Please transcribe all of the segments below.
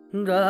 गा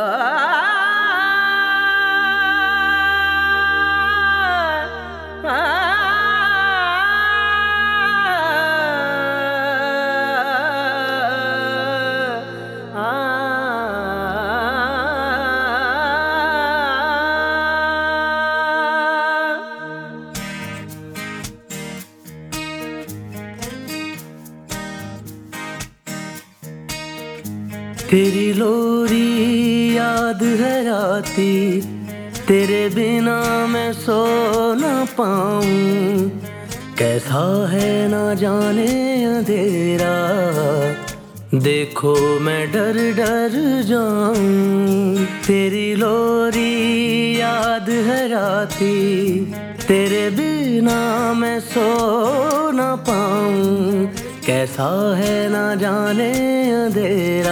तेरी लोरी याद है आती, तेरे बिना मैं सो ना पाऊं। कैसा है ना जाने अंधेरा, देखो मैं डर डर जाऊं। तेरी लोरी याद है आती, तेरे बिना मैं सो ना पाऊं। कैसा है ना जाने अंधेरा,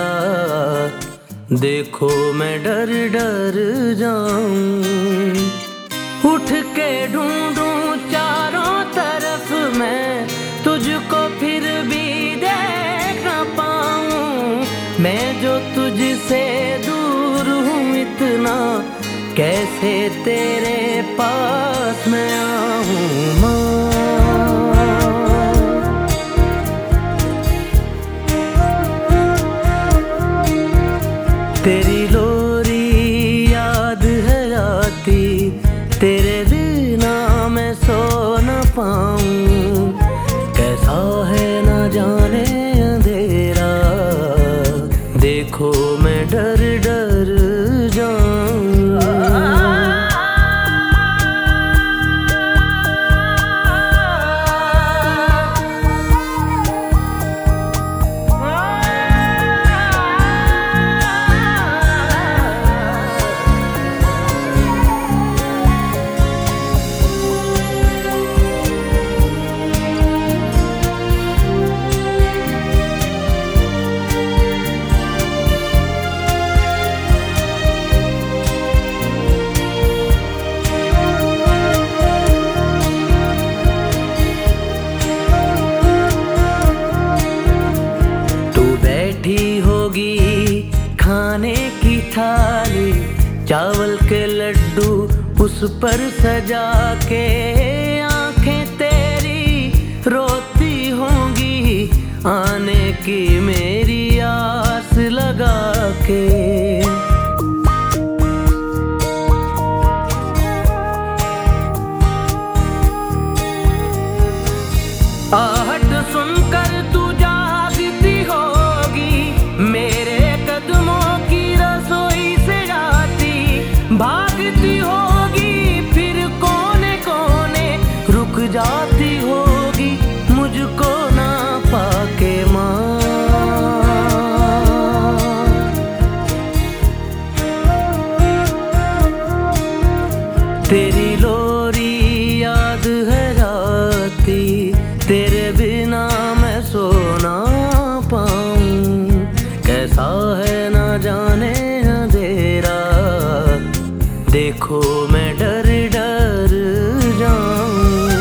देखो मैं डर डर जाऊं। उठ के ढूंढूं चारों तरफ मैं, तुझको फिर भी देख ना पाऊं। मैं जो तुझसे दूर हूँ इतना, कैसे तेरे पास मैं आऊं। तेरी लोरी याद है आती, तेरे बिना मैं सो न पाऊं। कैसा है ना जाने अंधेरा, देखो मैं डर डर जाऊं। खाने की थाली, चावल के लड्डू उस पर सजा के, आंखें तेरी रोती होंगी आने की मेरी आस लगा के। आहट सुनकर तू जागती होगी, मेरे कदमों की रसोई से आती भागती होगी। फिर कोने कोने रुक जाती होगी, मुझको ना पाके माँ। तेरी लोरी याद है आती, तेरे बिना मैं सो ना पाऊं। कैसा है ना जाने अंधेरा, देखो मैं डर डर जाऊं।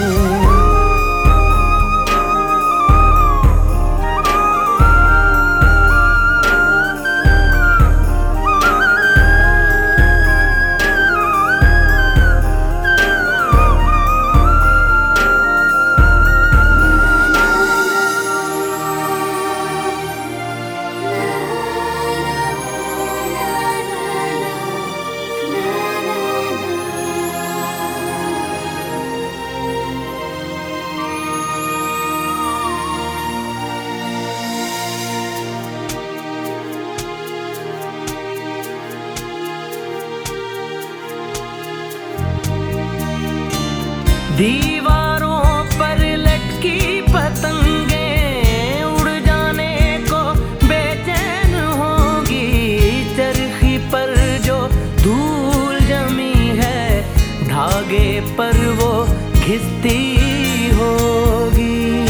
दीवारों पर लटकी पतंगें उड़ जाने को बेचैन होंगी। चरखी पर जो धूल जमी है, धागे पर वो घिसती होगी।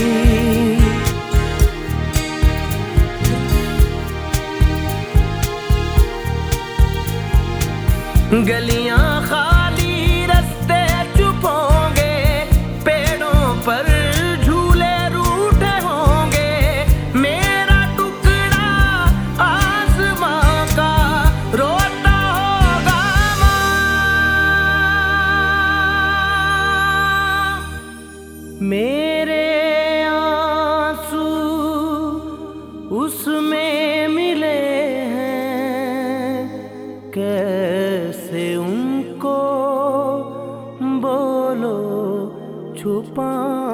गलियां खाली, रास्ते चुप होंगे, पेड़ों पर झूले रूठे होंगे। मेरा टुकड़ा आसमां का रो मेरे आंसू उसमें मिले हैं, कैसे उनको बोलो छुपा